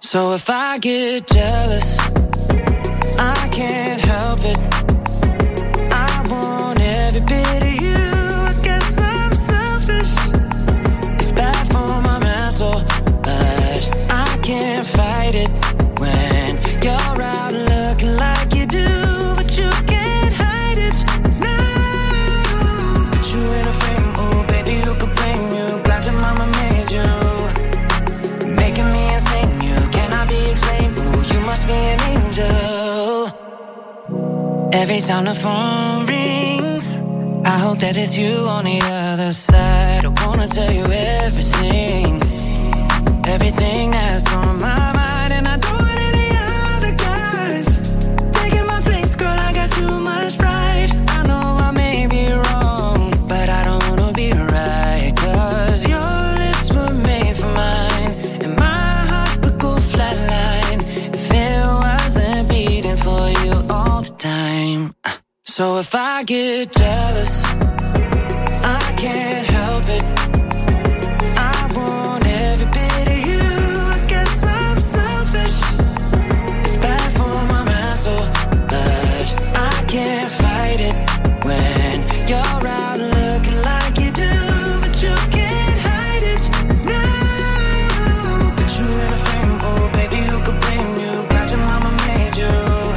So if I get jealous, I can't help it. I want every bit of you. I guess I'm selfish. It's bad for my mental, but I can't fight it when you're out looking like you do, but you can't hide it. No, put you in a frame, oh baby, who could blame you? Glad your mama made you, making me insane. You cannot be explained. Oh, you must be an angel. Every time the phone rings, I hope that it's you on the other side. I wanna tell you everything, everything that's on my mind, and I don't want any other guys taking my place, girl. I got too much pride. I know I may be wrong, but I don't wanna be right, 'cause your lips were made for mine, and my heart would go flatline if it wasn't beating for you all the time. So if I get jealous, I can't help it. I want every bit of you. I guess I'm selfish. It's bad for my mental, but I can't fight it when you're out looking like you do, but you can't hide it. No, put you in a frame, oh baby, who could blame you? Glad your mama made you,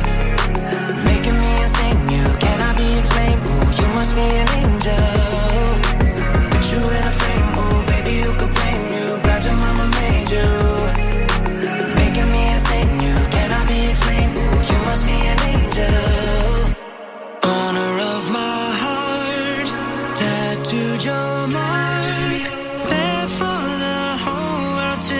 making me insane. You cannot be explained. Oh, you must be an angel. Put you in a frame, oh baby, who could blame you? Glad your mama made you, making me insane. You cannot be explained. Oh, you must be an angel. Honor of my heart, tattooed your mark, there for the whole world to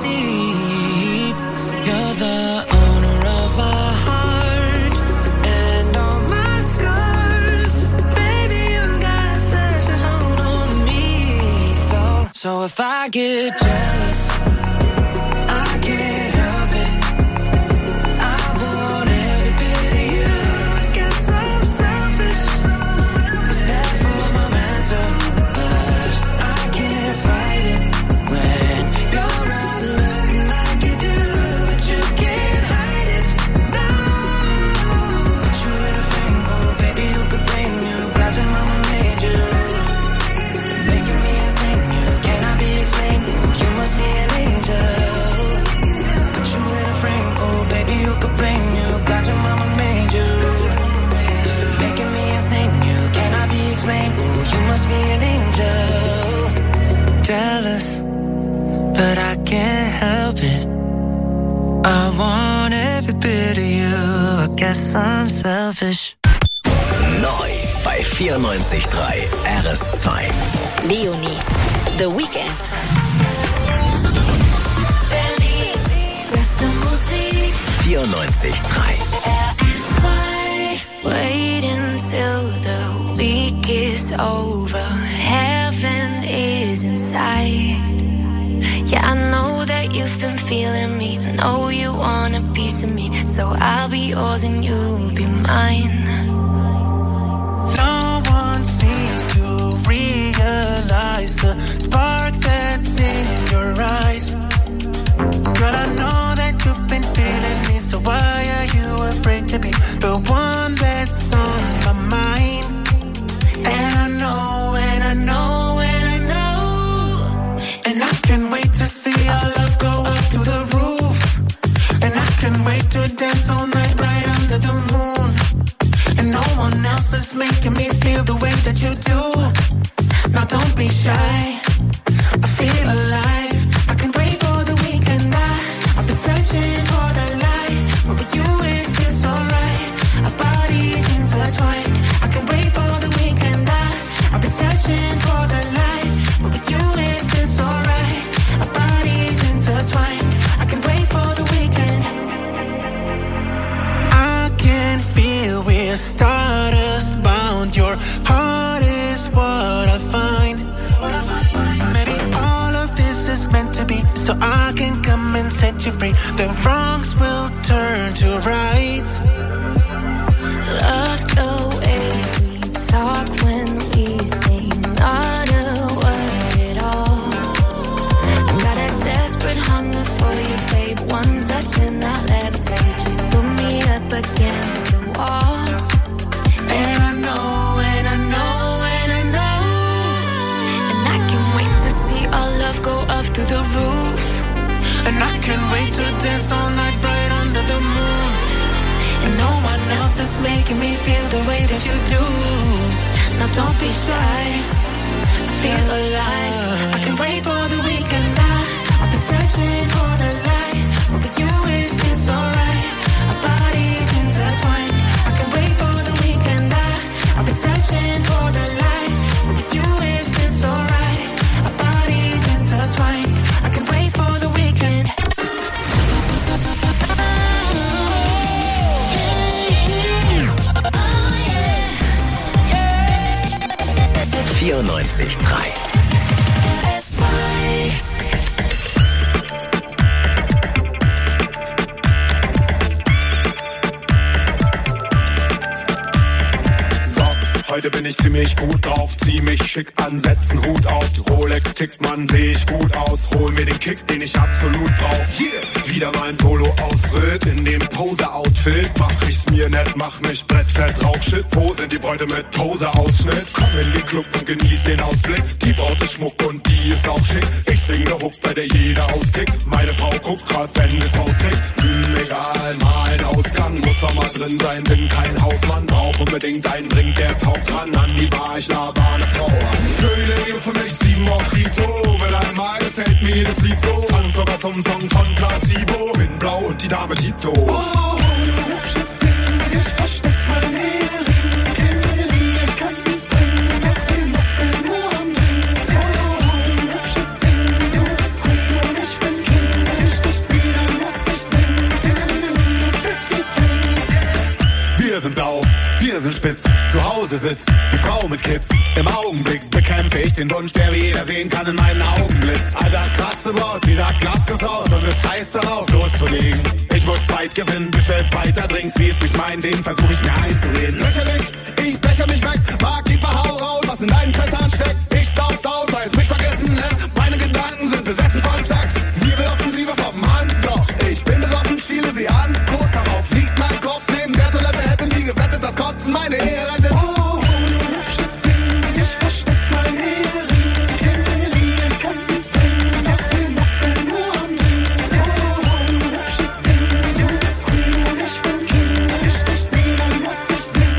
see. You're the owner of my heart and all my scars. Baby, you got such a hold on me. So if I get jealous, I can't help it. I want every bit of you. I guess I'm selfish. It's bad for my mental, but I can't fight it when you're out looking like you do, but you can't hide it. No, put you in a frame, oh baby, who could blame you? Glad your mama made you, making me insane. You cannot be explained. Oh, you must be an angel. Put you in a frame, oh baby, who could blame you? Glad your mama made you, making me insane. You cannot be explained. Oh, you must be an angel. Jealous, but I can't help it. I want every bit of you. I guess I'm selfish. Neu bei 94.3 RS2. Leonie, The Weekend. Berlins beste Musik. 94.3. Wait until the week is over. Heaven is inside. Yeah, I know that you've been feeling me. I know you want a piece of me. So I'll be yours and you'll be mine. No one seems to realize the spark that's in your eyes. Girl, I know that you've been feeling me, so why are you afraid to be the one that's on my mind? And I know, and I know, and I know, and I can't wait to see our love go up to the roof. And I can't wait to dance all night right under the moon. And no one else is making me feel the way that you do. Now don't be shy, I feel alive. I can't wait for the weekend. I've been searching for the light, but with you it feels alright. Our bodies intertwined. I can't wait for the weekend. I've been searching for the light, but with you it feels alright. Our bodies intertwined. I can't wait for the weekend. I can feel we're stardust bound. Your heart is what I find. Maybe all of this is meant to be, so I can come and set you free. The wrongs will turn to rights. Love the way we talk when we say not a word at all. I got a desperate hunger for you, babe. One can't wait to dance all night right under the moon. And no one else is making me feel the way that you do. Now don't be shy, I feel alive. I can't wait for the weekend. I've been searching for the light, but with you it feels so right. Our bodies intertwined. I can't wait for the weekend. I've been searching for the light, but with you it feels so right. Our bodies intertwined. I can't wait for the weekend. 94.3 Heute bin ich ziemlich gut drauf, zieh mich schick an, setz 'n Hut auf. Die Rolex tickt, Mann, seh ich gut aus. Hol mir den Kick, den ich absolut brauch. Yeah. Wieder mal ein Solo-Ausritt in dem Pose-Outfit. Mach ich's mir nett, mach mich brettfett, Rauchshit. Wo sind die Bräute mit Pose-Ausschnitt? Komm in den Club und genieß den Ausblick. Die Braut ist Schmuck und die ist auch schick. Ich sing ne Hook, bei der jeder austickt. Meine Frau guckt krass, wenn es rauskriegt. Egal, mal ein Ausgang, muss doch mal drin sein. Bin kein Hausmann, brauch unbedingt einen Drink, der taugt ran an die Bar, ich laber eine Frau an. Flöte gib für mich 7 Mojito, mit einmal gefällt mir das Lied so. Tanz sogar zum Song von Placebo, bin blau und die Dame Dito. Oh, du hübsches Ding, ich versteck meine Ring. Keine Linie kann es bringen, doch wir machen nur am Ding. Oh, du hübsches Ding, du bist Queen und ich bin King. Wenn ich dich sehe, dann muss ich singen. Wir sind blau, wir sind spitz, zu Hause sitzt die Frau mit Kids. Im Augenblick bekämpfe ich den Wunsch, der wie jeder sehen kann in meinen Augenblitz. Alter, krasse Braut, sie sagt, lass es raus und es heißt darauf loszulegen. Ich muss Zeit gewinnen, bestellt weiter Drinks, wie es nicht mein Ding, versuch ich mir einzureden. Lächerlich, ich becher mich weg, mag die Hau raus, was in deinen Fässern steckt. Ich sauf's aus, weil es mich vergessen lässt. Meine Gedanken sind besessen von Sex. Sie will Offensive vom Hand, doch ich bin besoffen, schiele sie an. Kurz darauf liegt mein Kopf neben der Toilette, hätte nie gewettet, dass Kotzen meine Ehe rettet. Oh, du hübsches Ding, ich versteck meine Ring. Keine Linie kann es bringen, doch wir machen nur am Ding. Oh, du hübsches Ding, du bist Queen und ich bin King. Wenn ich dich sehe, dann muss ich singen.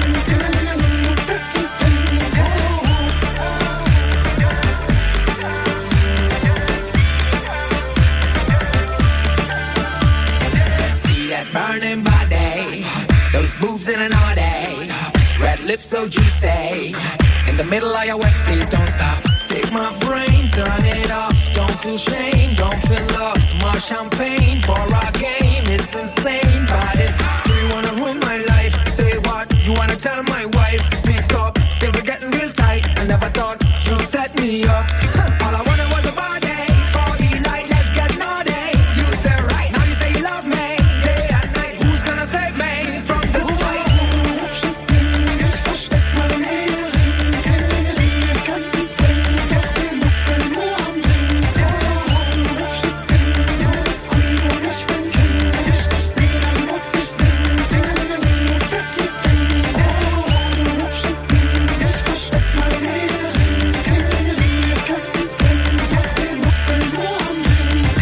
See that burning body, those boobs in an all day. Red lips so juicy, in the middle of your wet, please don't stop. Take my brain, turn it off. Don't feel shame, don't feel love. More champagne for our game, it's insane. But do you wanna ruin my life? Say what? You wanna tell my wife? Please stop, things are getting real tight. I never thought you'd set me up. All I wanted was a body, for the light, let's get naughty. You said right, now you say you love me. Day and night, who's gonna save me from this fight? Hübsches Ding, ich versteck meine Ring. Keine Linie kann es bringen, doch wir machen nur am Ding. Oh, hübsches Ding, du bist Queen und ich bin King. Wenn ich dich sehe, dann muss ich singen. Tingelingeling, Ding. Oh, hübsches Ding, ich versteck meine Ring. Keine Linie kann es bringen, doch wir machen nur am Ding.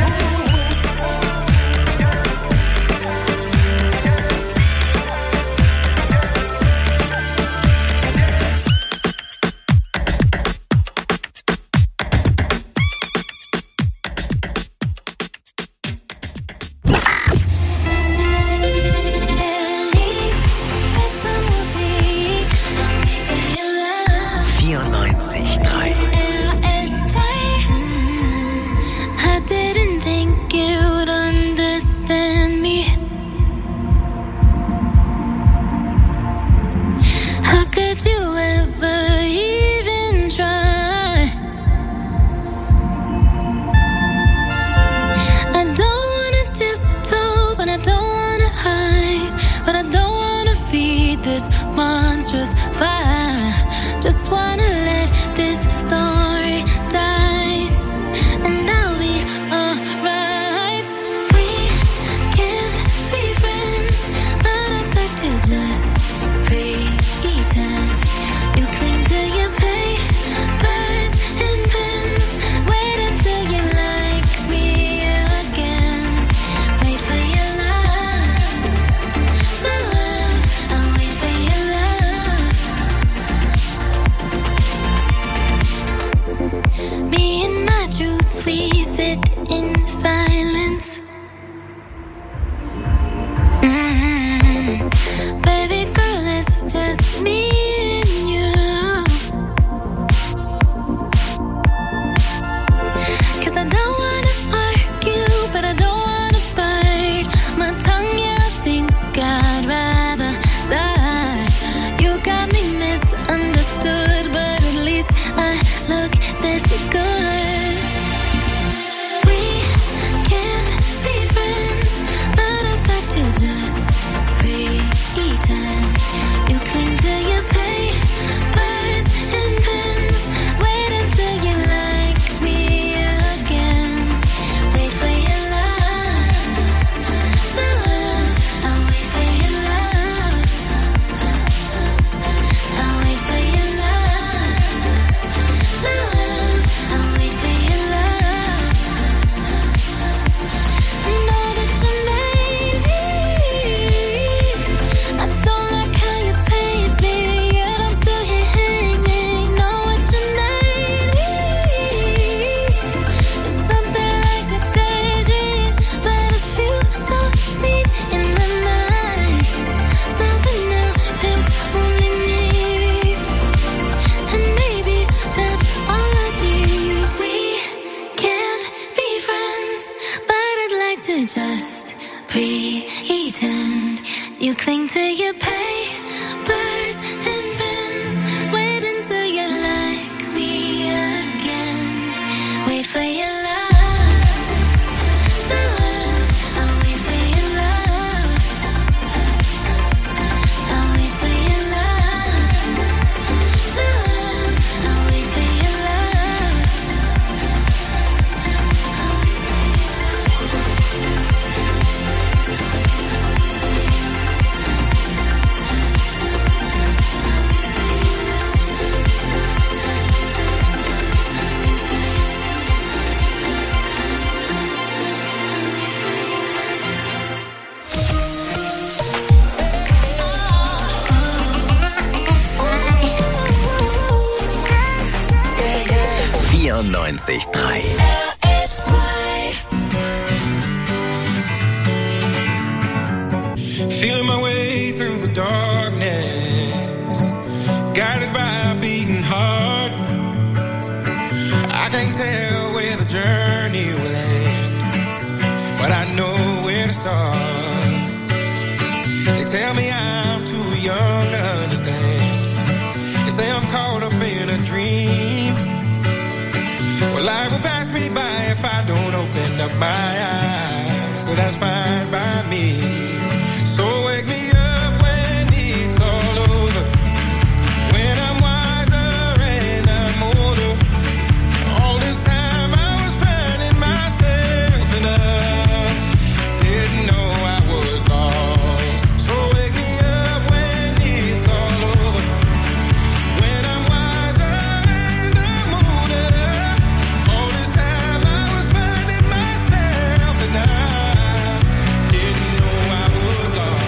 I didn't think you'd understand me. How could you ever even try? I don't wanna tiptoe, but I don't wanna hide. But I don't wanna feed this monstrous fire. Just wanna let this story die, and I'll be alright. We can't be friends, but I'd like to just pretend. You cling to your papers and pens. Wait until you like me again. we sit in silence. Baby girl, it's just me and you. 'Cause I don't wanna argue, but I don't wanna bite my tongue. Yeah, I think I'd rather die. You got me misunderstood, but at least I look this good. We can't be friends, but I'd like to just pretend. You cling to your papers and pens. Wait until you like me again. Wait for your love, my love. I'll wait for your love. I'll wait for your love, my love. I'll wait for your love. I know that you made me. I don't like how you paid me, yet I'm still here hanging. Know what you made me. It's something like a daydream, but a few so seen in the night. So for now, it's only me, and maybe that's all I need. We can't be friends, but I'd like to just pretend. You cling to your papers and pens. Wait until you like me again. Wait for your love, my love. I'll wait for your love. I'll wait for your love, my love. I'll wait for your love. Vier 94.3. Feeling my way through the darkness, guided by a beating heart. I can't tell where the journey will end, but I know where to start. They tell me I'm too young to understand. They say I'm caught up in a dream. Well, life will pass me by if I don't open up my eyes, so that's fine by me. So wake me up when it's all over, when I'm wiser and I'm older. All this time I was finding myself and I didn't know I was lost. So wake me up when it's all over, when I'm wiser and I'm older. All this time I was finding myself and I didn't know I was lost.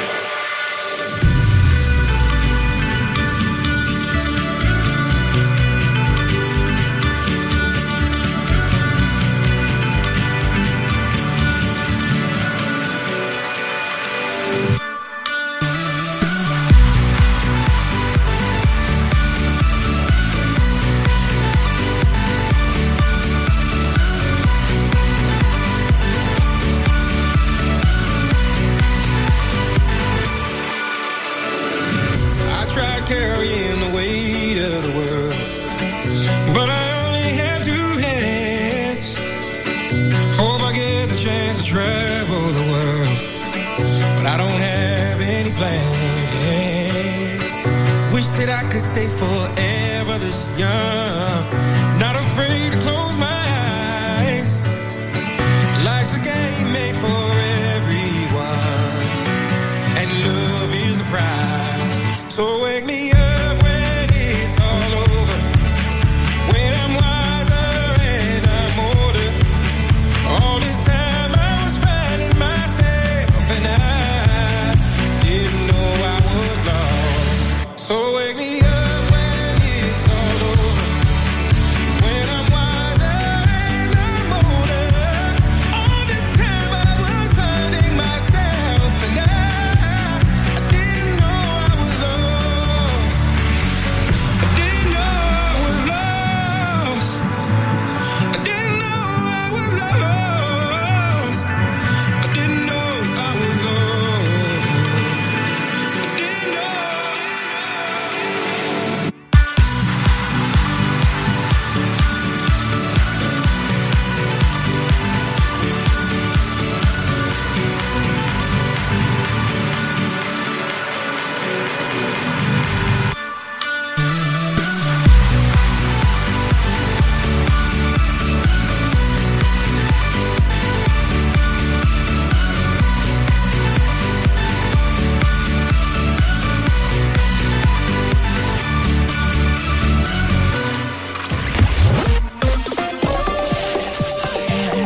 I tried carrying the weight of the world, but I only have two hands. Hope I get the chance to travel the world, but I don't have any plans. Wish that I could stay forever this young, not afraid to close my eyes. Life's a game made for everyone, and love is the prize. So wake me up when it's all over, when I'm wiser and I'm older. All this time I was finding myself and I didn't know I was lost. So wake me up when it's all over, when I'm wiser and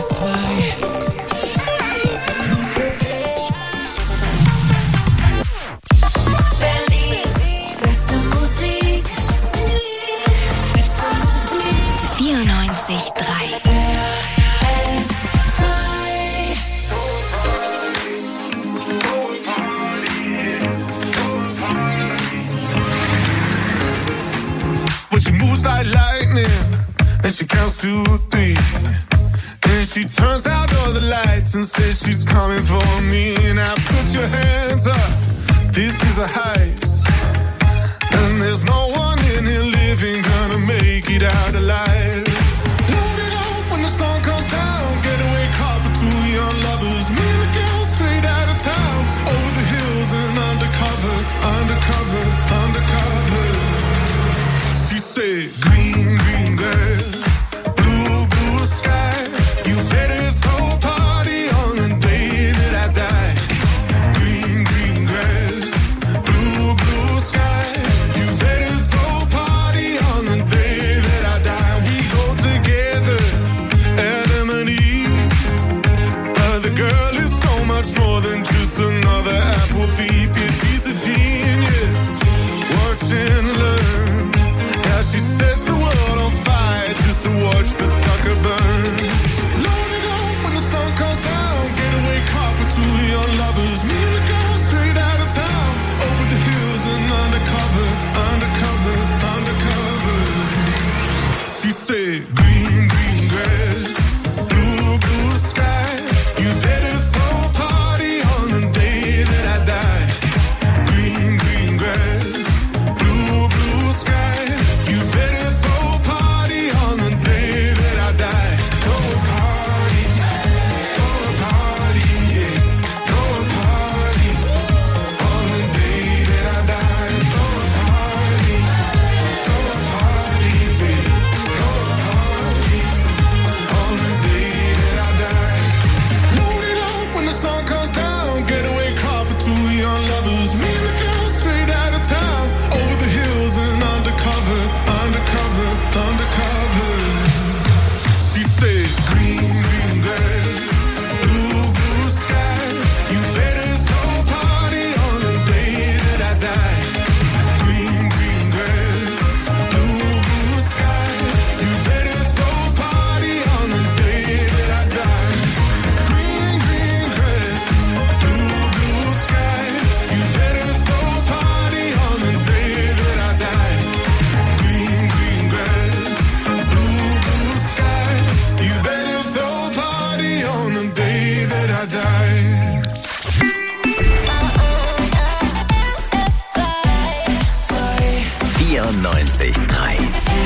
And she counts to 3. Then she turns out all the lights and says she's coming for me. Now put your hands up, this is a heist. And there's no one in here living gonna make it out alive. Load it up when the sun comes down. Getaway car for 2 young lovers. Me and the girl straight out of town. Over the hills and undercover, undercover, undercover. She said, green, green grass, blue, blue sky. You better throw a party on the day that I die. Green, green grass, blue, blue sky. You better throw a party on the day that I die. We go together, Adam and Eve. But the girl is so much more than just another apple thief. Yeah, she's a genius. Watch and learn. She sets the world on fire just to watch the sucker burn. Load it up when the sun comes down. Getaway car for 2 young lovers. Me and the girl straight out of town. Over the hills and undercover, undercover, undercover. She said, green, green grass, blue, blue sky. You better throw a party on the day that I die. Green, green grass, blue, blue sky. You better throw a party on the day that I die. Throw a party, yeah. Throw a party on the day that I die. Throw a party, baby. Throw a party on the day that I die. Load it up when the sun comes down. Getaway car for 2 young lovers. Me and the girl straight out of town. Over the hills and undercover, undercover, undercover. She said, green, green grass, blue, blue sky. You better throw a party on the day that I die. Green, green grass, blue, blue sky. You better throw a party on the day that I die. Green, green grass, blue, blue sky. You better throw a party on the day that I die. Green, green grass, blue, blue sky. You better throw a party on the day that I die. 94.3.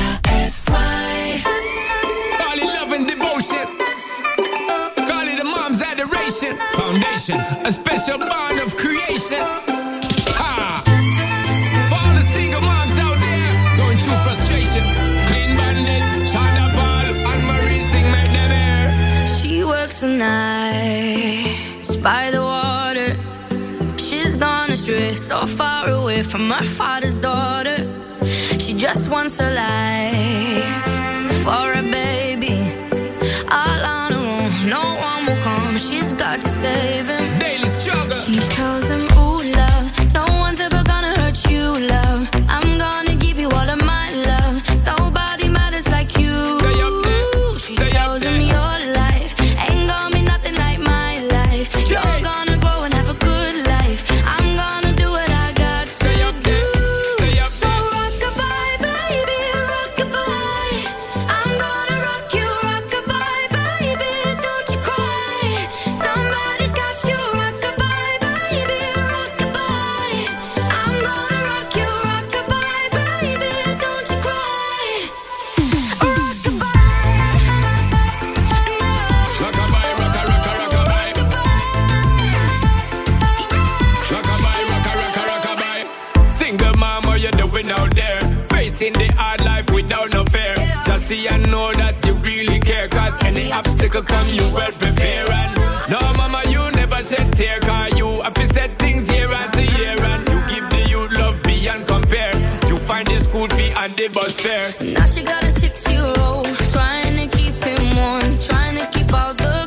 Call it love and devotion. Call it a mom's adoration. Foundation, a special bond of creation. Ha! For all the single moms out there going through frustration. Clean Bandit, China Paul, and Marie thing made them air. She works the nights by the water. She's gone astray, so far away from her father's daughter. She just wants a life for a baby. All on her own, no one will come. She's got to save him. Daily struggle. She tells him, ooh, love, no one's ever gonna hurt you, love. I'm gonna give you all of my love. Nobody matters like you. Stay up there. She Stay up tells him there. your life ain't gonna be nothing like my life. You're gonna grow and have a good life. I'm gonna do what I got to Stay up there. Stay up So there. rock-a-bye, baby, rock-a-bye. I'm gonna rock you, rock-a-bye, baby, don't you cry. Somebody's got you, rock-a-bye, baby, rock-a-bye. I'm gonna rock you, rock-a-bye, baby, don't you cry. Rock-a-bye, Rockabye, rocka, rocka, rockabye. Rockabye, rocka, rocka, rockabye. Single mom, what you doing out there? Facing the hard life without no fear. Just see and know that you really care. Cause any obstacle come, you well prepare. And no, mama, you never shed tear. Cause you have to set things year after year. And you give the youth love beyond compare. You find the school fee and the bus fare. Now she got a 6-year-old, trying to keep him warm, trying to keep all the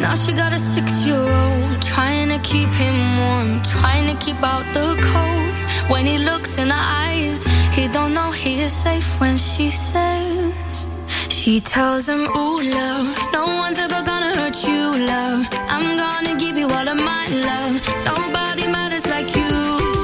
Now she got a 6-year-old, trying to keep him warm, trying to keep out the cold. When he looks in her eyes, he don't know he is safe when she says, she tells him, ooh, love, no one's ever gonna hurt you, love. I'm gonna give you all of my love. Nobody matters like you.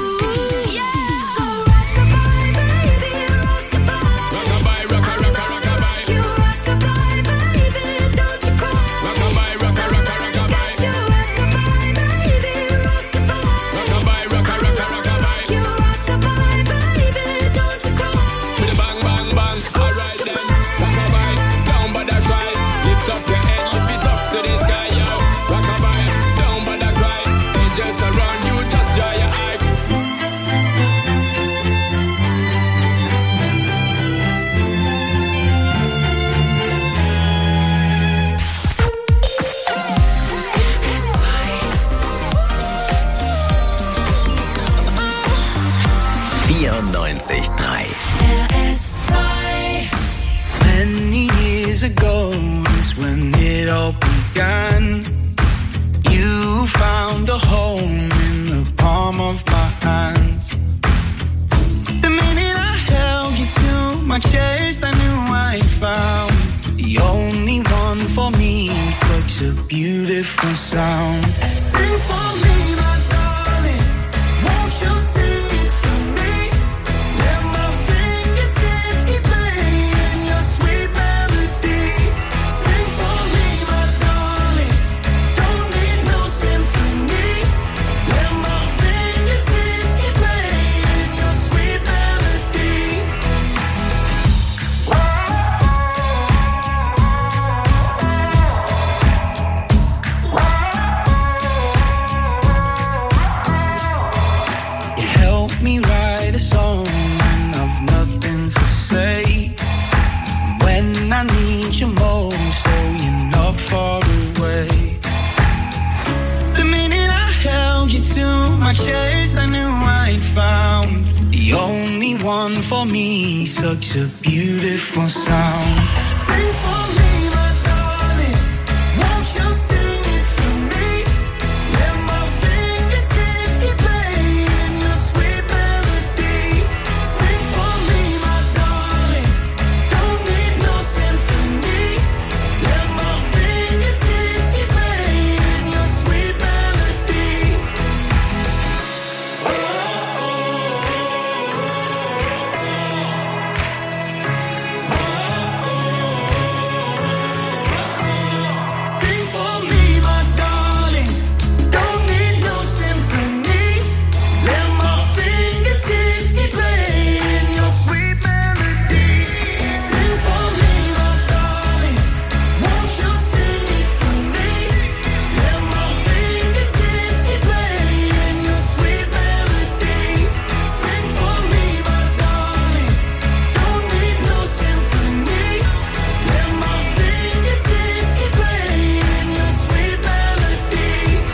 Many years ago is when it all began. You found a home in the palm of my hands. The minute I held you to my chest, I knew I found the only one for me. Such a beautiful sound. Sing for me, my darling. Won't you sing it for me? Let my fingertips keep playing your sweet melody. Sing for me, my darling. Don't need no symphony. Let my fingertips keep playing your sweet melody. You help me write a song when I've nothing to say. When I need you most, oh, you're not far away. The minute I held you to my chest, I knew I'd found the only one for me. Such a beautiful sound. Sing for me, my darling. Won't you sing it for me? Let my fingertips keep playing your sweet melody. Sing for me, my darling. Don't need no symphony. Let my fingertips keep playing your sweet melody. Sing for me, my darling. Don't need no symphony. Let my fingertips keep playing your sweet melody. Sing for me, my darling. Won't you sing it for me? Let my fingertips keep playing your sweet melody. Sing for me, my darling. Don't need no symphony. Let my fingertips keep playing your sweet melody.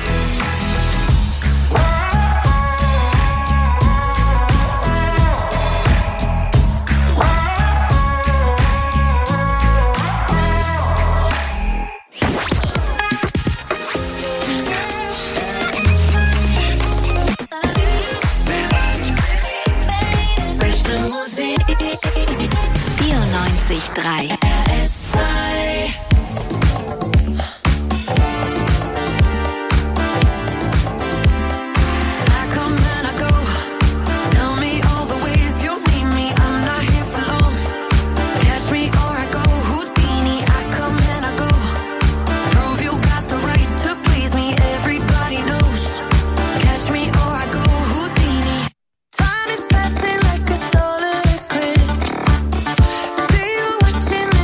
Beste Musik. 94.3 RS2. I come and I go. Tell me all the ways you need me. I'm not here for long. Catch me or I go. Houdini. I come and I go. Prove you got the right to please me. Everybody knows. Catch me or I go. Houdini. Time is passing like a solar eclipse. See you watching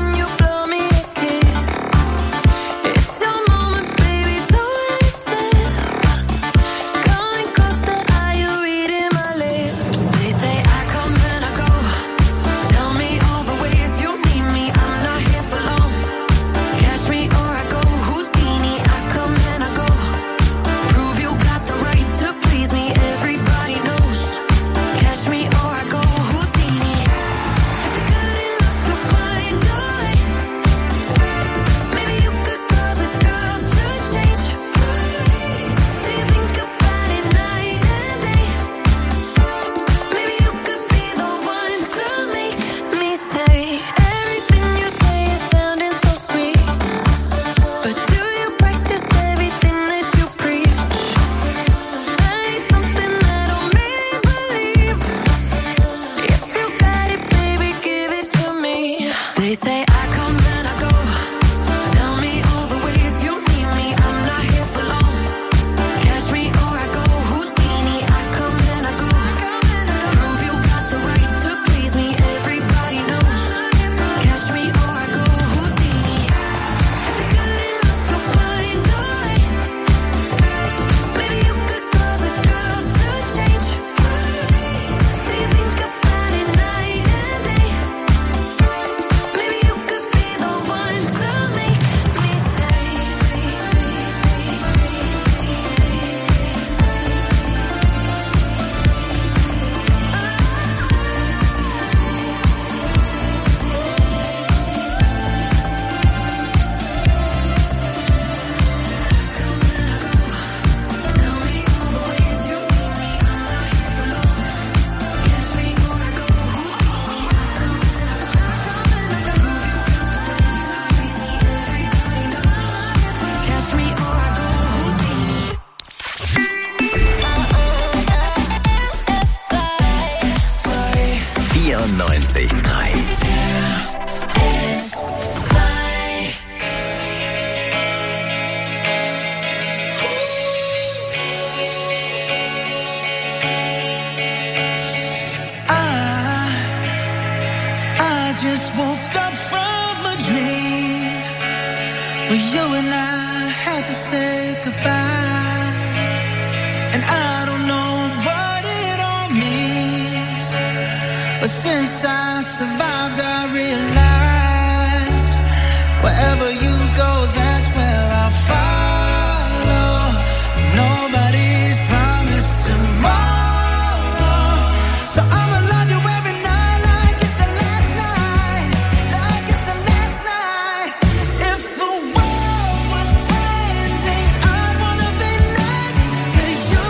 and I don't know what it all means. But since I survived, I realized wherever you go, that's where I'll follow. Nobody's promised tomorrow, so I'ma love you every night like it's the last night, like it's the last night. If the world was ending, I'd wanna be next to you.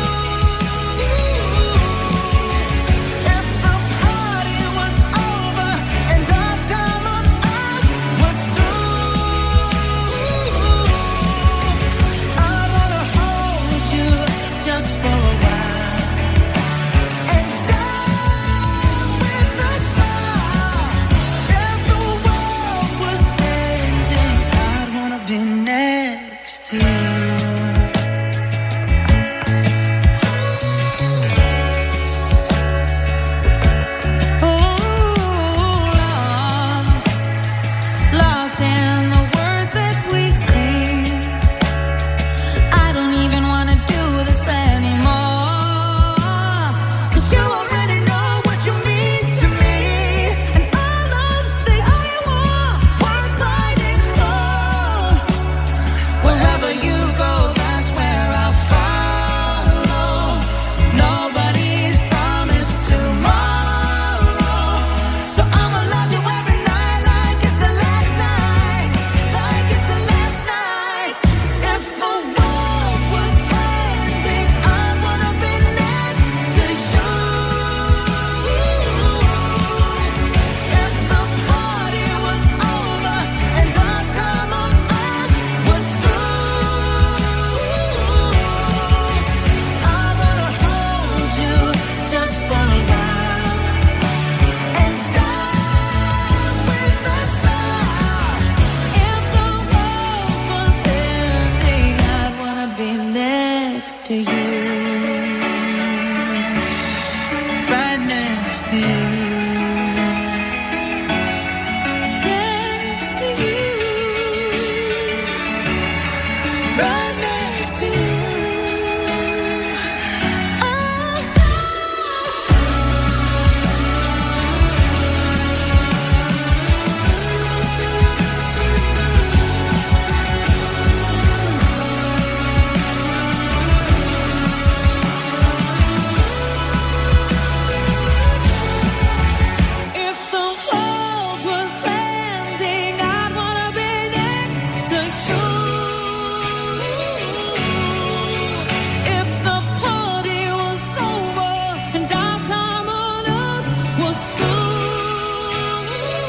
If the party was over and our time on earth was through, I'd wanna hold you just for a while and die with a smile. If the world was ending, I'd wanna be next to you. Lost in the words that we scream. I don't even wanna do this anymore, 'cause you already know what you mean to me, and our love's the only war worth fighting for. Wherever you go, that's where I'll follow. Nobody's promised tomorrow, so I'ma love you every night like it's the last night, like it's the last night. If the world was ending, I'd wanna be next to you. If the party was over and our time on earth was through, I'd wanna hold you just for a while and die with a smile. If the world was ending, I'd wanna be next to you, right next to you, next to you, right next to you. If the world was ending, I'd wanna be next to you. If the party was over and our time on earth was through,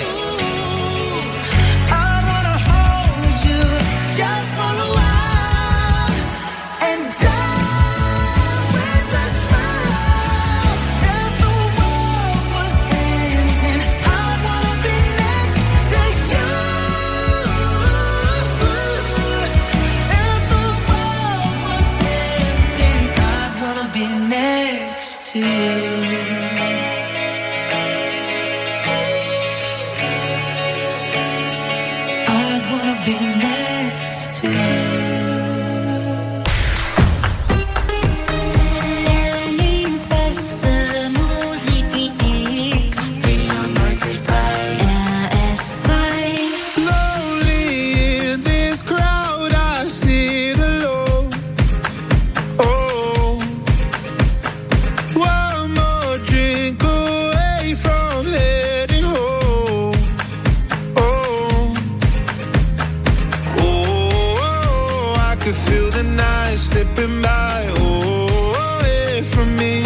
I'd wanna hold you just for a while and die with a smile. If the world was ending, I'd wanna be next to you. If the world was ending, I'd wanna be next to you. I'd wanna be next to you. Berlins beste Musikvideik, RS2. Lonely in this crowd, I sit alone. Oh, one more drink away from heading home. Oh, oh, I could feel the night slipping by. Oh, away from me.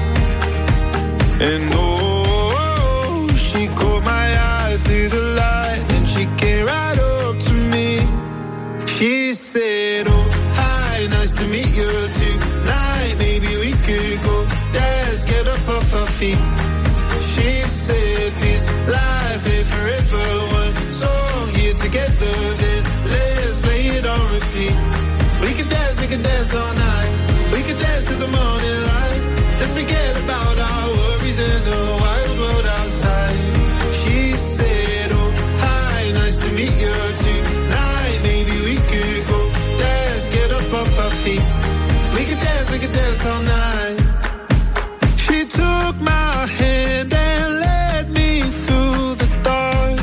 And oh, she caught my eye through the light, and she came right up to me. She said, oh, hi, nice to meet you tonight. Maybe we could go dance, get up off our feet. She said, this life ain't forever. One song here together, then let's play it on repeat. We can dance all night. We can dance to the morning light. Let's forget about our worries and the wild world outside. She said, oh, hi, nice to meet you tonight. Maybe we could go dance, get up off our feet. We can could dance all night. She took my hand and led me through the dark.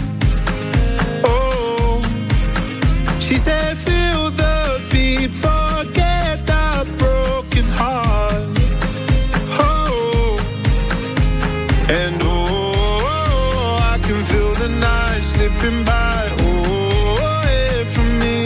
Oh, she said, feel the beat, forget that broken heart. Oh, and oh, I can feel the night slipping by. Oh, away from me.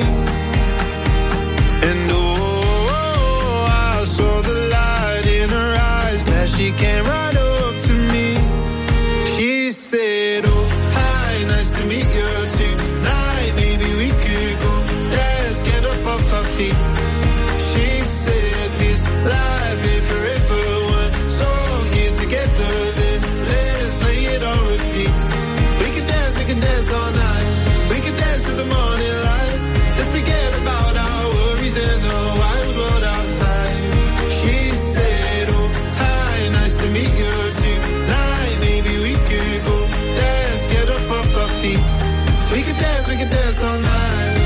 And oh, I saw the light in her eyes. Glad she came right up to me. She said, oh, hi, nice to meet you tonight. Maybe we could go dance, get up off our feet. She said, this life ain't forever. One song here together, then let's play it on repeat. We can dance all night. We can dance to the morning light. Let's forget about our worries and the wild world outside. She said, oh, hi, nice to meet you tonight. Maybe we could go dance, get up off our feet. We can dance all night.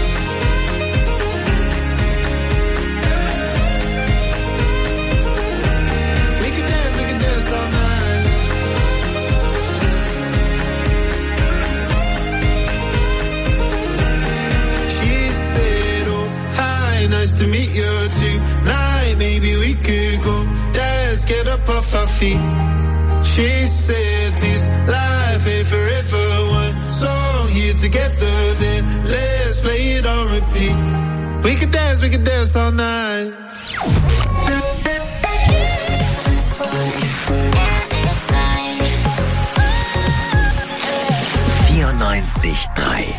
We can dance all night. She said, oh, hi, nice to meet you tonight. Maybe we could go dance, get up off our feet. She said, this life ain't forever. One song here together, then let's play it on repeat. We can dance all night. 94.3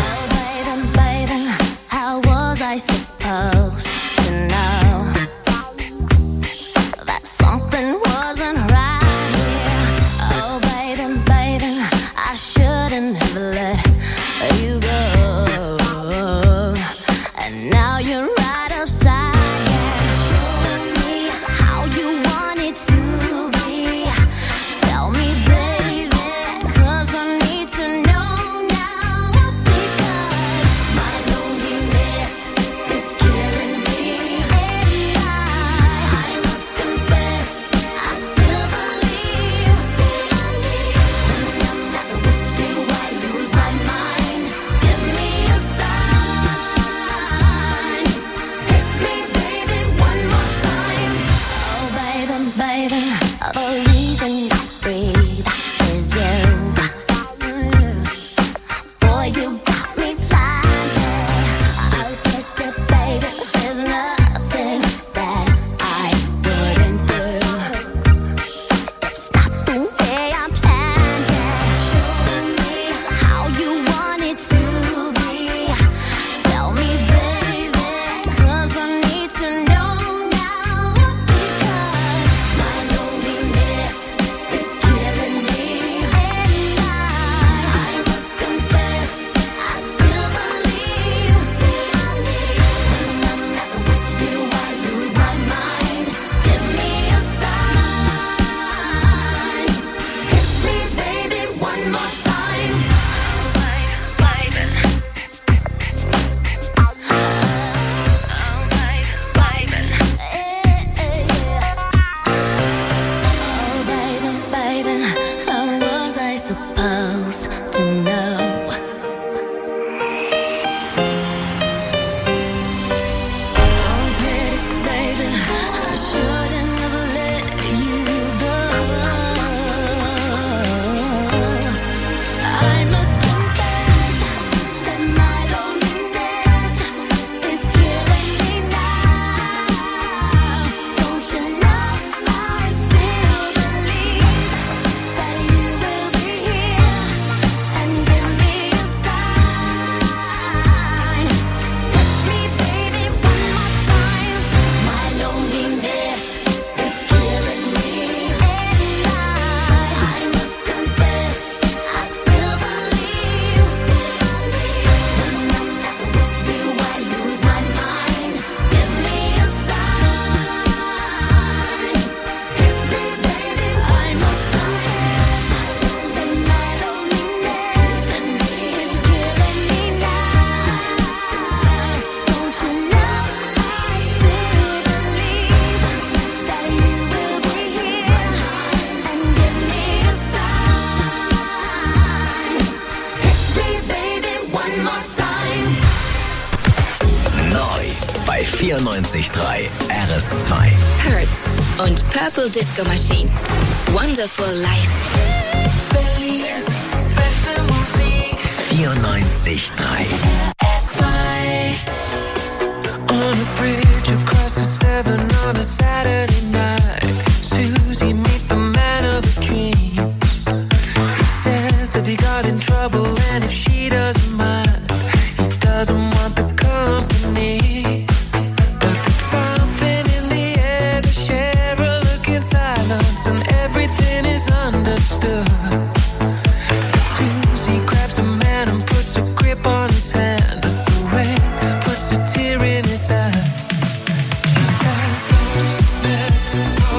How was I supposed to know 94.3 RS2. Hertz und Purple Disco Machine. Wonderful Life. Berlins beste Musik. 94.3 RS2. On a bridge across the Severn on a Saturday night, Susie meets the man of her dreams. He says that he got in trouble and if she doesn't mind, he doesn't want the company. But there's something in the air, they share a look in silence and everything is understood. Susie grabs the man and puts a grip on his hand as the rain puts a tear in his eye. She says, don't let go,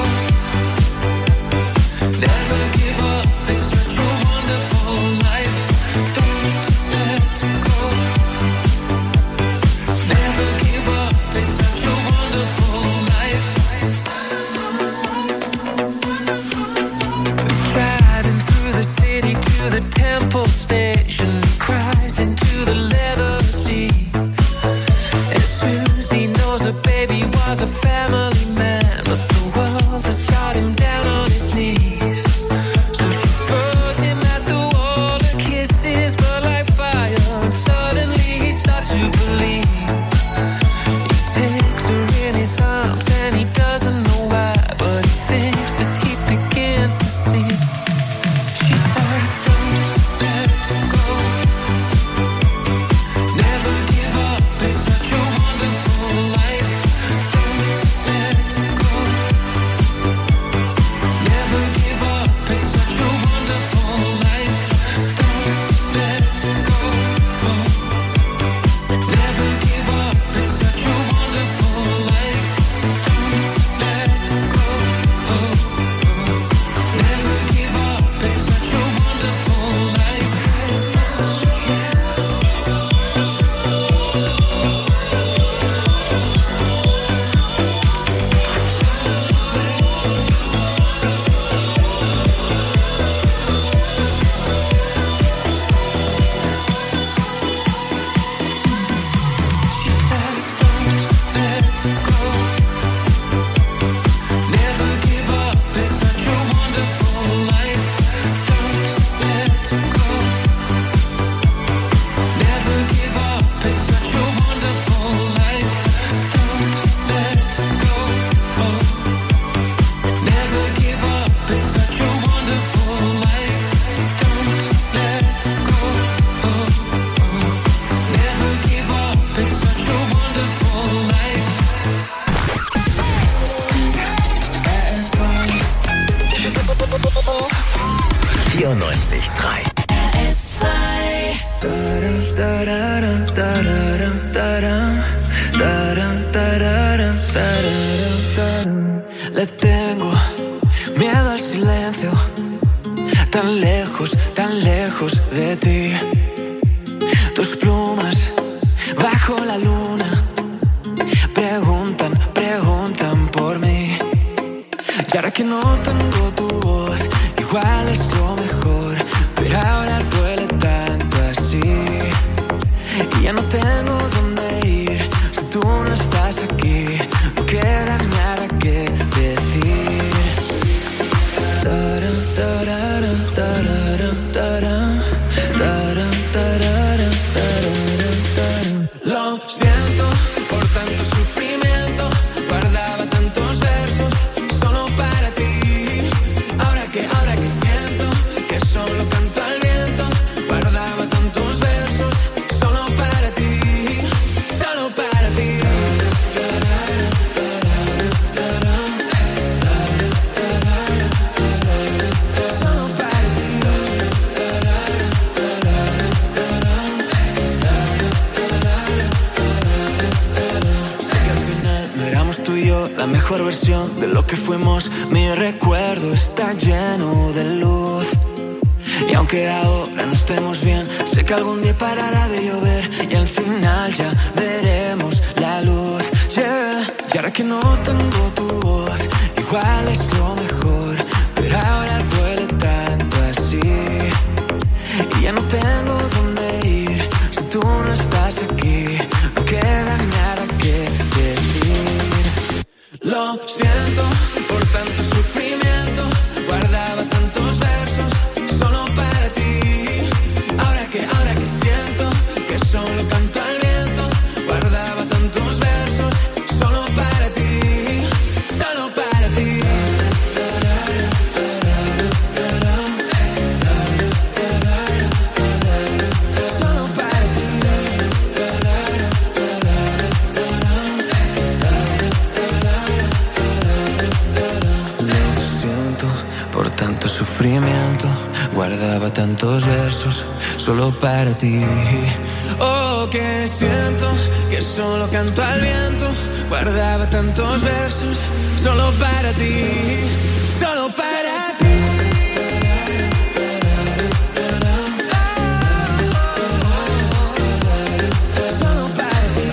never give up, it's such a wonderful life. Don't let go, never give up, it's such a wonderful life. Driving through the city to the Temple Station, he cries into the leather seat. And Susie knows her baby was a family man, but the world has got him down on his knees. So she throws him at the wall, her kisses burn like fire, and suddenly he starts to believe. He takes her in his arms and he doesn't know why, but he thinks that he begins to see. She says, don't let go, never give up, it's such a wonderful life. Don't let go, never give up, it's such a wonderful life. Don't let go, never give up, it's such a wonderful life. Don't let go, never give up, it's such a wonderful life. She says, don't let go, never give up, it's such a wonderful life. Don't let go, never give up, it's such a wonderful life. Don't let go, never give up, it's such a wonderful life. Don't let go, never give up, it's such a wonderful life. RS2. 94.3 Le tengo miedo al silencio, tan lejos de ti. Tus plumas bajo la luna preguntan por mí. Y ahora que no tengo tu voz, igual es lo mejor, pero ahora duele tanto así. Y ya no tengo dónde ir, si tú no estás aquí, no queda nada que decir. Taram, tararam, tararam, taram, taram, tararam, tararam, taram. Lo siento por tanto sufrimiento, guardaba tantos versos solo para ti. Ahora que siento que solo canto al viento, guardaba tantos versos solo para ti, solo para ti. Solo para ti. Sé que al final no éramos tú y yo la mejor versión de lo que fuimos. Mi recuerdo está lleno de luz. Y aunque ahora no estemos bien, sé que algún día parará de llover y al final ya veremos la luz. Yeah. Y ahora que no tengo tu voz, igual es lo mejor, pero ahora duele tanto así. Y ya no tengo dónde ir, si tú no estás aquí, no queda nada que decir. siento por tanto sufrimiento, guardaba tantos versos solo para ti. Ahora que siento que solo canto al viento, guardaba tantos versos solo para ti, solo para ti. Solo para ti. Lo siento por tanto sufrimiento, guardaba tantos versos solo para ti. Oh, que siento que solo canto al viento, guardaba tantos versos solo para ti, solo para ti. Solo para ti.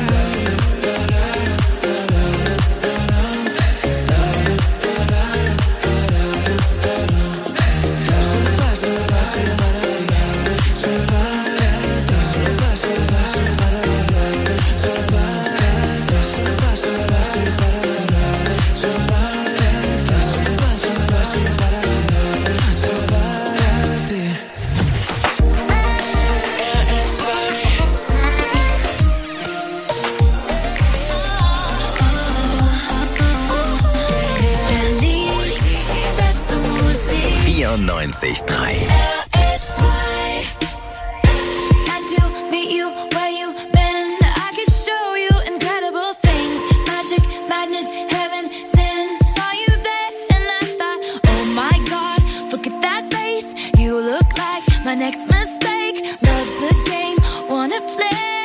Nice to meet you, where you been? I could show you incredible things. Magic, madness, heaven, sin. Saw you there and I thought, oh my God, look at that face. You look like my next mistake. Love's a game, wanna play.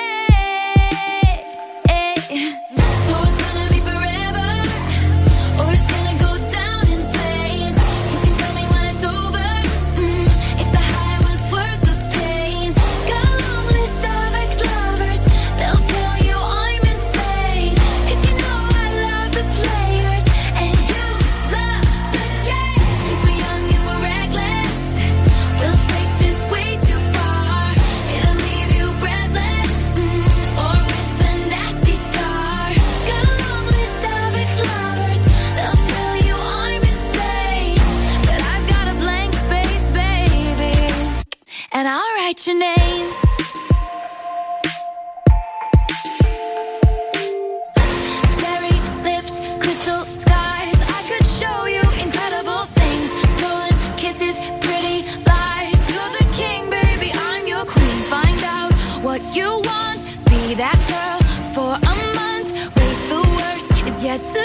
So it's gonna be forever, or it's gonna go down in flames. You can tell me when it's over, if the high was worth the pain. Got a long list of ex-lovers, they'll tell you I'm insane. 'Cause you know I love the players, and you love the game. 'Cause we're young and we're reckless, we'll take this way too far. It'll leave you breathless, or with a nasty scar. Got a long list of ex-lovers, they'll tell you I'm insane. But I've got a blank space, baby, and I'll write your name. Cherry lips, crystal skies. I could show you incredible things. Stolen kisses, pretty lies. You're the king, baby, I'm your queen. Find out what you want, be that girl for a month. Wait, the worst is yet to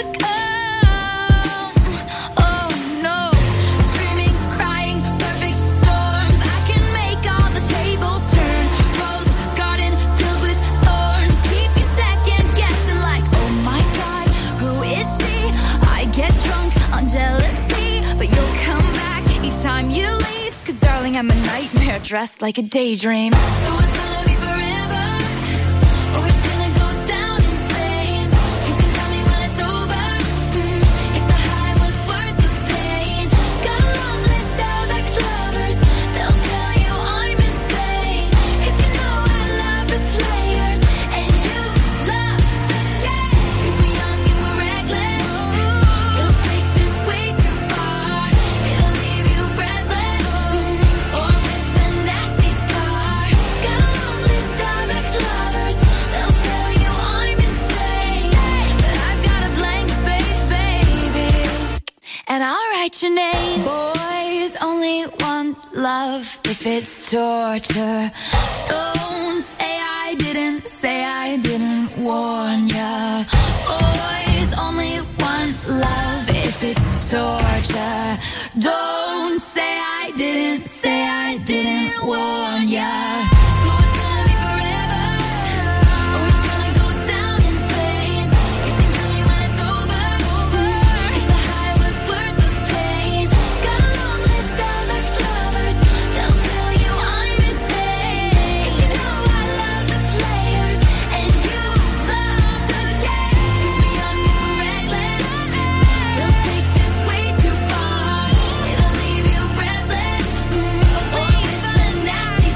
come. Oh no, screaming, crying, perfect storms. I can make all the tables turn. Rose garden filled with thorns. Keep you second guessing like, oh my God, who is she? I get drunk on jealousy, but you'll come back each time you leave. 'Cause darling, I'm a nightmare dressed like a daydream. So it's gonna be forever, or it's gonna go down in flames. You can tell me when it's over, if the high was worth the pain. Got a long list of ex-lovers, they'll tell you I'm insane. 'Cause you know I love the players, and you love the game. 'Cause we're young and we're reckless, we'll take this way too far. It'll leave you breathless, or with a nasty scar. Got a long list of ex-lovers, they'll tell you I'm insane. But I've got a blank space, baby, and I'll write your name. Boys only want love if it's torture. Don't say I didn't warn ya. Boys only want love if it's torture. Don't say I didn't warn ya. So it's gonna be forever, or it's gonna go down in flames. You can tell me when it's over, if the high was worth the pain. Got a long list of ex-lovers, they'll tell you I'm insane. 'Cause you know I love the players, and you love the game. 'Cause we're young and we're reckless, they'll take this way too far. It'll leave you breathless, or with a nasty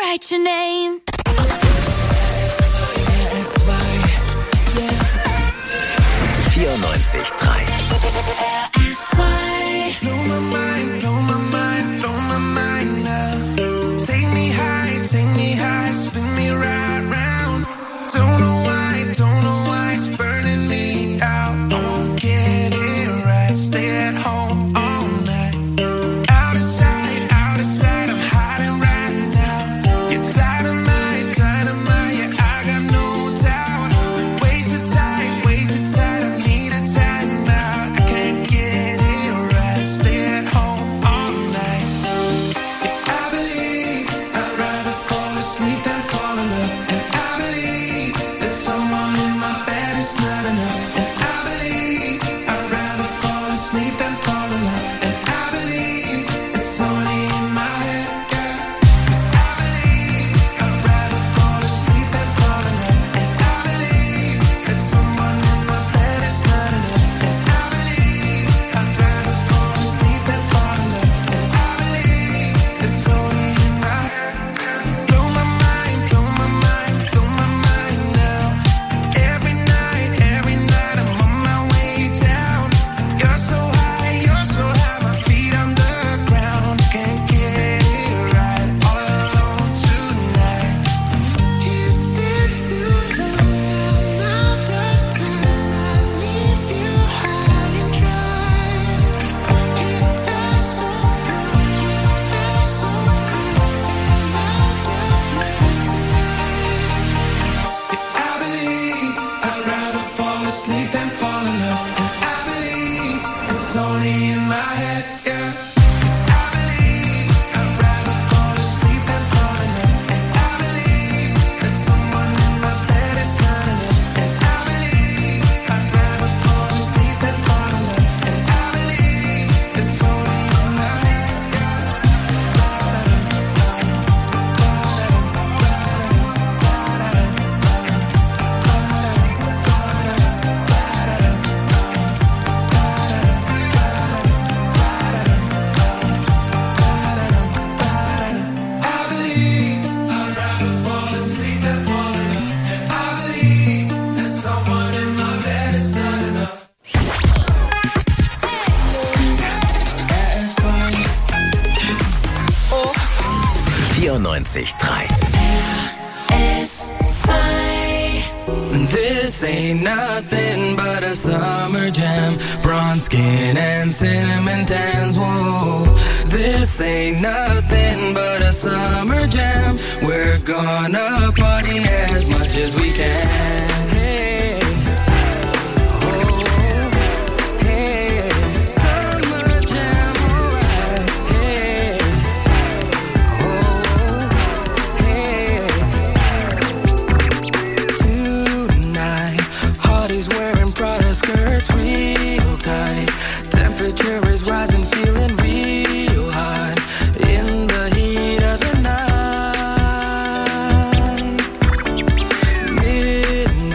write your name. RS2, yeah. 94.3 RS2. Blow my mind, blow my mind, blow my mind now. Take me high, spin me right round. Don't know why it's burning me out. I won't get it right, stay at home all night. Out of sight, I'm hiding right now. You're dynamite, yeah, I got no doubt. Way too tight, I need a time now. I can't get it right, stay at home all night. Yeah, I believe I'd rather fall asleep than fall in love. And I believe that someone in my bed is not enough. And I believe I'd rather fall asleep than fall in love. And I believe it's only in my head, yeah. 'Cause I believe I'd rather fall asleep than fall in love. And I believe that someone in my bed is not enough. And I believe I'd rather fall asleep than fall in love. And I believe it's only in my head. Blow my mind, blow my mind, blow my mind now. Every night I'm on my way down. You're so high, my feet on the ground. Can't get it right, all alone tonight. It's been too long, I'm out of time. I leave you high and dry. It felt so good, you felt so good. Fell out of love tonight. I believe I'd rather fall asleep than fall in love. And I believe it's only in my head, yeah. 'Cause I believe I'd rather fall asleep than fall in love. And I believe that someone in my bed is not enough. And I believe I'd rather fall asleep than fall in love. And I believe it's only in my head, I believe I'd rather fall asleep than fall in love. And I believe that someone in my bed is not enough. RS2 94.3 This ain't nothing but a summer jam. Bronze skin and cinnamon tans. Whoa, this ain't nothing but a summer jam. We're gonna party as much as we can. Hey, oh, hey, summer jam, alright. Hey, oh, hey. Tonight, Hardy's wearing Prada skirts real tight. Temperature is rising, feeling real hot. In the heat of the night,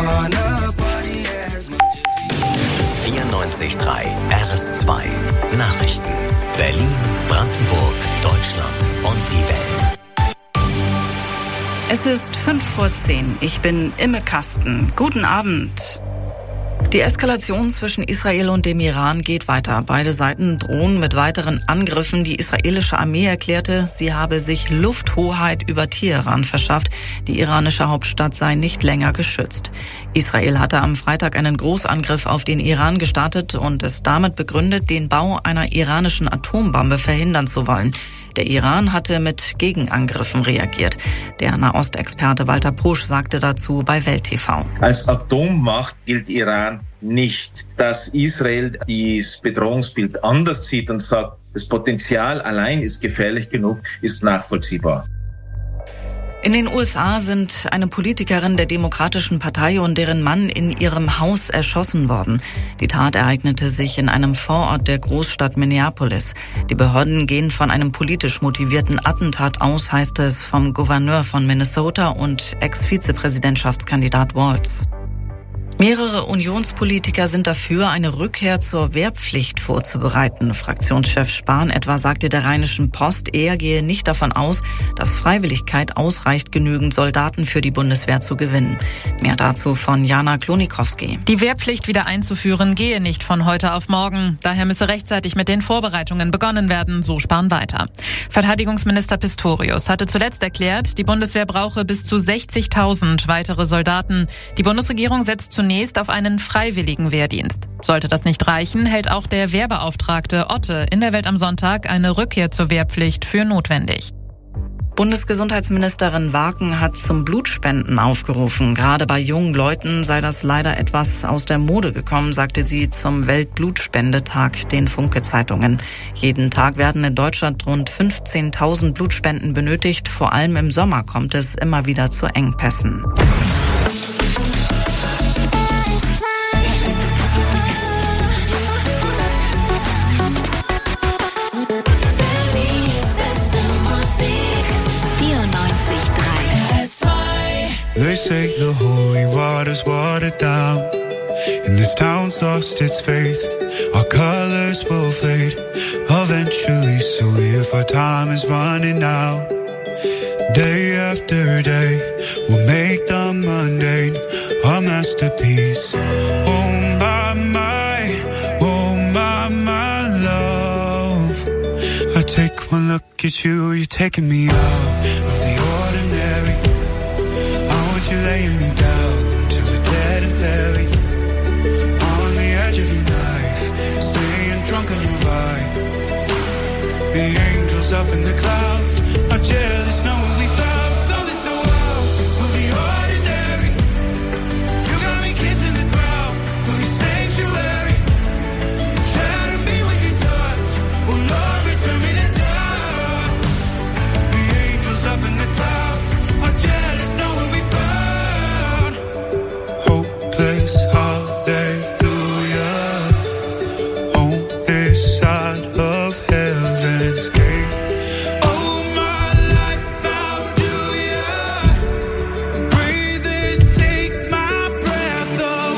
wanna party as much as we 94.3 RS2 Nachrichten. Berlin, Brandenburg, Deutschland und die Welt. Es ist 5:10. Ich bin Imme Kasten. Guten Abend. Die Eskalation zwischen Israel und dem Iran geht weiter. Beide Seiten drohen mit weiteren Angriffen. Die israelische Armee erklärte, sie habe sich Lufthoheit über Teheran verschafft. Die iranische Hauptstadt sei nicht länger geschützt. Israel hatte am Freitag einen Großangriff auf den Iran gestartet und es damit begründet, den Bau einer iranischen Atombombe verhindern zu wollen. Der Iran hatte mit Gegenangriffen reagiert. Der Nahostexperte Walter Posch sagte dazu bei Welt TV. Als Atommacht gilt Iran nicht. Dass Israel das Bedrohungsbild anders sieht und sagt, das Potenzial allein ist gefährlich genug, ist nachvollziehbar. In den USA sind eine Politikerin der Demokratischen Partei und deren Mann in ihrem Haus erschossen worden. Die Tat ereignete sich in einem Vorort der Großstadt Minneapolis. Die Behörden gehen von einem politisch motivierten Attentat aus, heißt es vom Gouverneur von Minnesota und Ex-Vizepräsidentschaftskandidat Walz. Mehrere Unionspolitiker sind dafür, eine Rückkehr zur Wehrpflicht vorzubereiten. Fraktionschef Spahn etwa sagte der Rheinischen Post, er gehe nicht davon aus, dass Freiwilligkeit ausreicht, genügend Soldaten für die Bundeswehr zu gewinnen. Mehr dazu von Jana Klonikowski. Die Wehrpflicht wieder einzuführen gehe nicht von heute auf morgen. Daher müsse rechtzeitig mit den Vorbereitungen begonnen werden, so Spahn weiter. Verteidigungsminister Pistorius hatte zuletzt erklärt, die Bundeswehr brauche bis zu 60.000 weitere Soldaten. Die Bundesregierung setzt zunächst auf einen freiwilligen Wehrdienst. Sollte das nicht reichen, hält auch der Wehrbeauftragte Otte in der Welt am Sonntag eine Rückkehr zur Wehrpflicht für notwendig. Bundesgesundheitsministerin Waken hat zum Blutspenden aufgerufen. Gerade bei jungen Leuten sei das leider etwas aus der Mode gekommen, sagte sie zum Weltblutspendetag den Funke-Zeitungen. Jeden Tag werden in Deutschland rund 15.000 Blutspenden benötigt. Vor allem im Sommer kommt es immer wieder zu Engpässen. They say the holy water's watered down, and this town's lost its faith. Our colors will fade eventually, so if our time is running out, day after day, we'll make the mundane a masterpiece. Oh my love, I take one look at you, you're taking me out of the ordinary. You're laying me down till we're dead and buried on the edge of your knife, staying drunk on your ride. The angels up in the clouds are jealous knowing we found something so wild of the ordinary. You got me kissing the ground of your sanctuary. Shatter me when you're done. Oh Lord, return me to dust. The angels up in the clouds are jealous knowing we found hallelujah on this side of heaven's gate. Oh, my life found you, yeah. Breathe and take my breath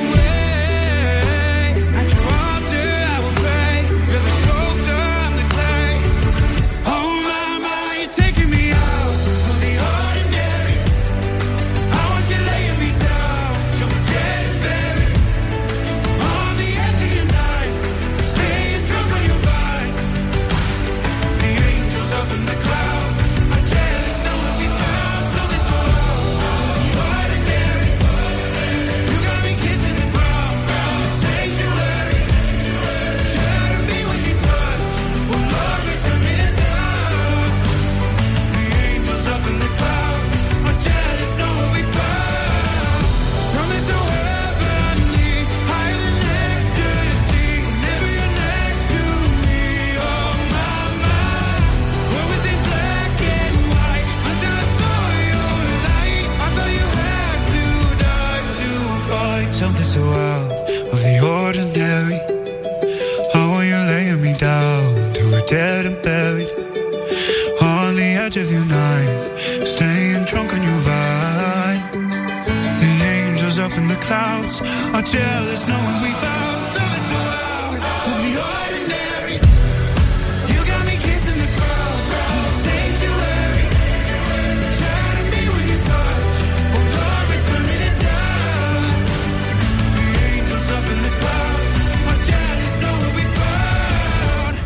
away. At your altar I will pray. You're the sculptor, I'm the clay. Oh my, you're taking me out of the ordinary. I want you laying me down till we're dead and buried on the edge of your knife, staying drunk on your vine. The angels up in the clouds are jealous knowing we found something so ordinary. You got me kissing the ground, the sanctuary. Shatter me when you're done. Oh Lord, return me to dust. The angels up in the clouds are jealous knowing we found something so heavenly, higher than ecstasy. Whenever you're next to me, oh my, what was in black and white until I saw your light. I thought you had to die to find something so out of the ordinary. Oh, you're laying me down till we're dead and buried on the edge of your knife, staying drunk on your vine. The angels up in the clouds doubts are jealous knowing we found something so out of the ordinary. You got me kissing the ground, sanctuary. Trying to be with your touch, oh Lord, return me to dust. The angels up in the clouds are jealous knowing we found.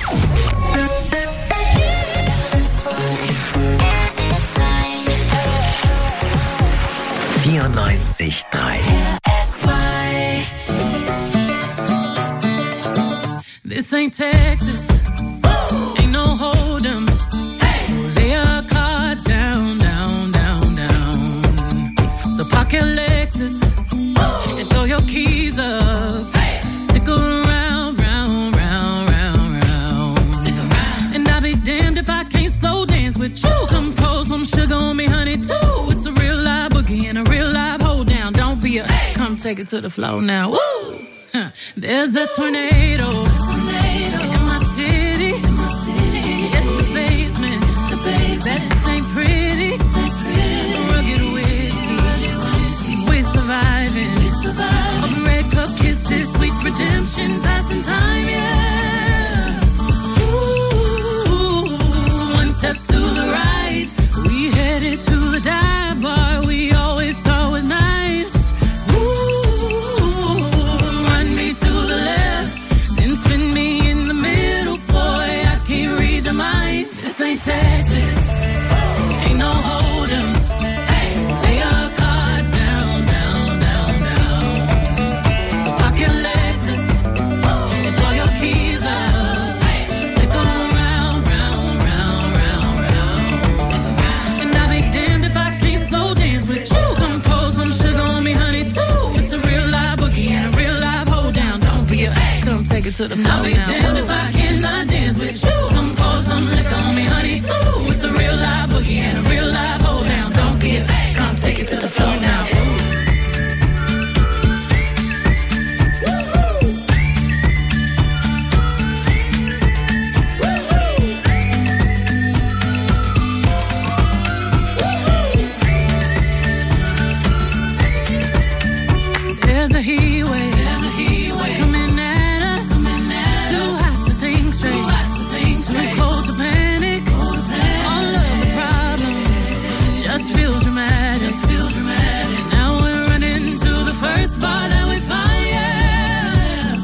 94.3 This ain't Texas, ain't no hold'em. So lay your cards down, down, down, down. So park your Lexus and throw your keys up. Stick around, round, round, round, round. Stick around. And I'll be damned if I can't slow dance with you. Come pour some sugar on me, honey, too. It's a real live boogie and a real live hold down. Don't be a come take it to the floor now. Woo! Huh. There's a tornado. In my city, it's the basement. That ain't pretty. Rugged whiskey, we're surviving. Of red cup kisses, sweet redemption, passing time, yeah. Ooh, one step to the right, we headed to the dive bar we always thought was nice. Ooh, run me to the left, then spin me in the middle, boy, I can't read your mind. This ain't Texas, ain't no hold'em. Lay your cards down, down, down, down. So park your Lexus and throw your keys up. Stick around, round, round, round, round. And I'll be damned if I can't slow dance with you. Come pour some sugar on me, honey, too. It's a real live boogie and a real live hold down. Don't be a come take it to the floor now. I'll be damned if I cannot dance with you. Come pour some liquor on me, honey, too. It's a real live boogie and a real live hold down. Don't be a come take it to the floor now. There's a heat wave coming at us. Too hot to think straight, too cold to panic. All of the problems just feel dramatic. Now we're running to the first bar that we find, yeah.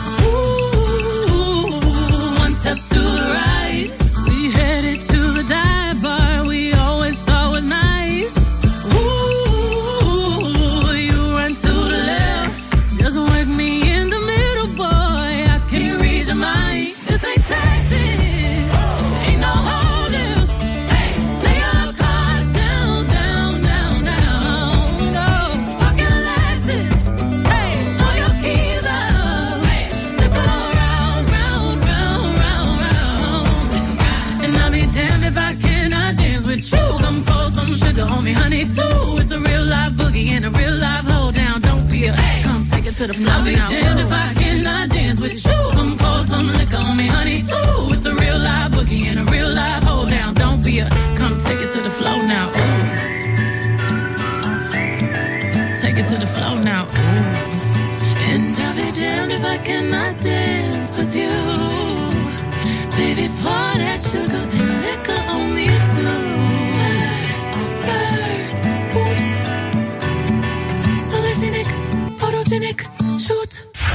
Ooh, one step to the right, we headed to the dive bar we always thought was nice. Ooh, you run to the left, just work me in the middle, boy, I can't read your mind. This ain't Texas, ain't no hold'em. Lay your cards down, down, down, down. No, park your Lexus, throw your keys up. Stick around, round, round, round, round. And I'll be damned if I cannot dance with you. Come pour some sugar on me, honey, too. It's a real live boogie and a real live hold down. Don't be a come take it to the floor. I'll be damned if I cannot dance with you. Come pour some liquor on me, honey, too. It's a real live boogie and a real live hold down. Don't be a come take it to the floor now. Ooh. Take it to the floor now. Ooh. And I'll be damned if I cannot dance with you. Baby, pour that sugar and liquor on me too. Spurs, boots, sologenic, photogenic, shoot.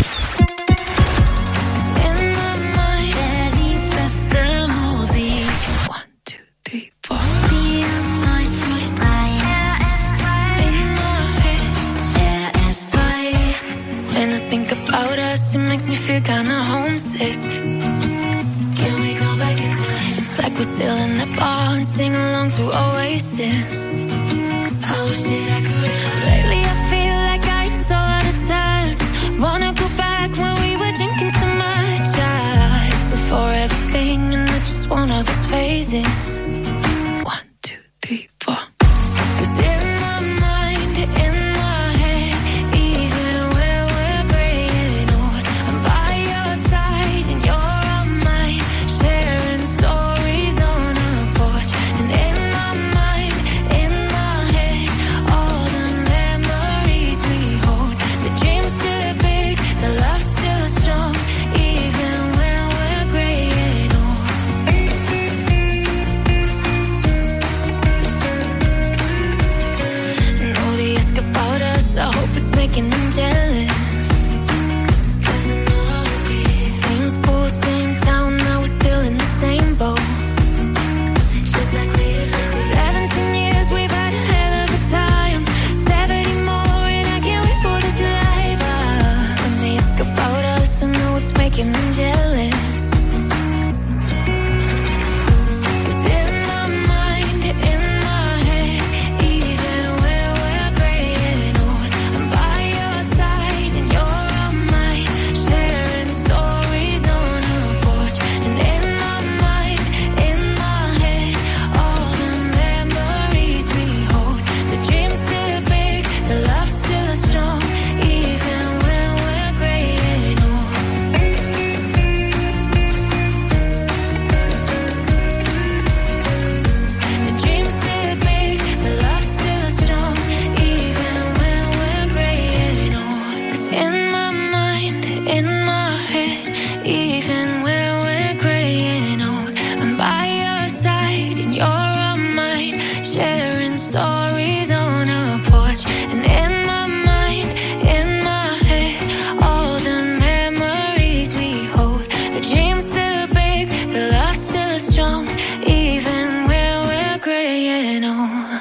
It's in my mind. Berlins beste Musik. 1, 2, 3, 4. 94.3 in my head. RS2. When I think about us, it makes me feel kinda homesick. Can we go back in time? It's like we're still in the bar and sing along to Oasis. I wish that I could. Lately I feel like I'm so out of touch. Wanna go back when we were drinking so much. It's a forever thing and I just want all those phases. 1, 2, 3, 4. 'Cause in my mind, in my head, even when we're graying old, I'm by your side and you're on mine, sharing stories on a porch. And in my mind, in my head, all the memories we hold. jealous. Same school, same town, now we're still in the same boat. 17 years, we've had a hell of a time. 70 more, and I can't wait for this life. When they ask about us, I know it's making them jealous. 'Cause in my mind, in my head, even when we're gray and old, I'm by your side and you're on mine, sharing stories on a porch. And in my mind, in my head, all the memories we hold. The dream's still big, the love's still strong, even when we're gray and old. The dream's still big, the love's still strong, even when we're gray and old. 'Cause in my mind, in my head, even when we're gray and old, I'm by your side and you're on mine, sharing stories on a porch. And in my mind, in my head, all the memories we hold. The dream's still big, the love's still strong, even when we're gray and old.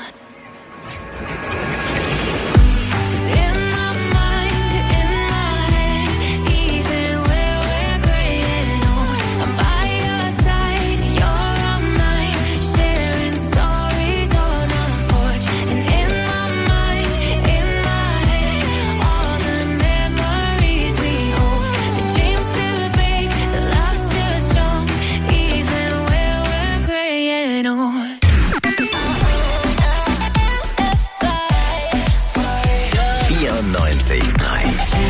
'Cause in my mind, in my head, even when we're gray and old, I'm by your side and you're on mine, sharing stories on a porch. And in my mind, in my head, all the memories we hold. The dream's still big, the love's still strong, even when we're gray and old. 94,3.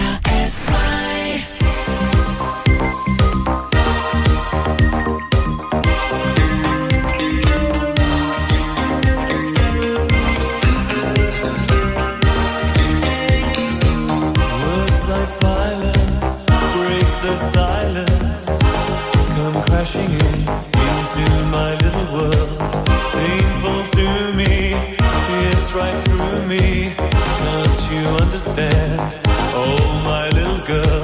Words like violence break the silence, come crashing into my little world. Painful to me, it's right through me. Can't you understand? Oh, my little girl.